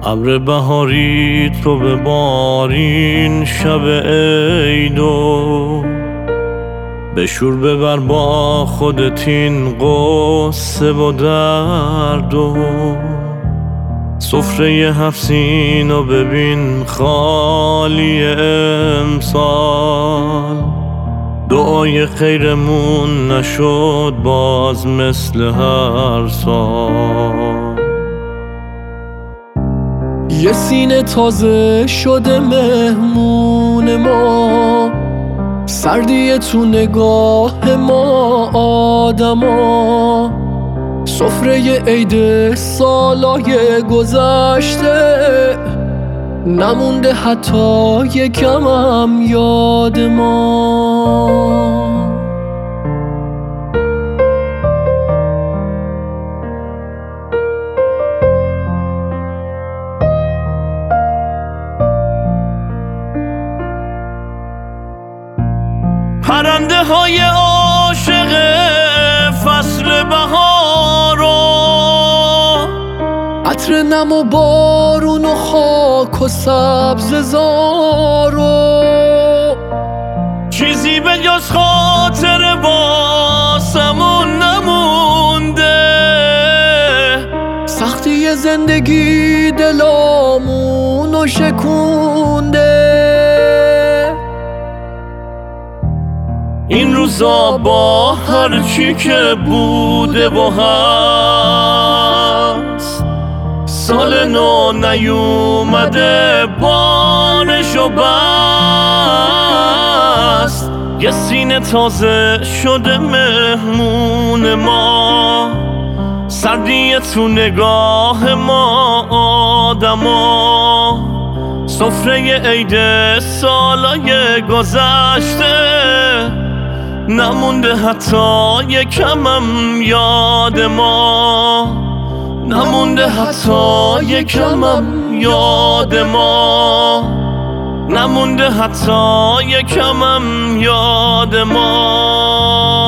ابر بهاری تو ببارین شب عیدو، بشور ببر با خودت این قصه و دردو. سفره 7 سینو ببین خالی امسال، دعای خیرمون نشد باز مثل هر سال. یه سینه تازه شده مهمون ما، سردیه تو نگاه ما آدما. سفره عید سالای گذشته نمونده حتی یکم هم یاد ما. پرنده های عاشق فصل بهارو، عطر نم و بارون و خاک و سبز زارو، چیزی به جز خاطر واسمون نمونده. سختی زندگی دلامونو شکونده. این روزا با هر چی که بوده و هست، سال نو نیومده بارش و بست. یه سینه تازه شده مهمون ما، سردیه تو نگاه ما آدما. سفره عید سالای گذشته نمونده حتی یکم هم یاد ما. نمونده حتی یکم هم یاد ما. نمونده حتی یکم هم یاد ما.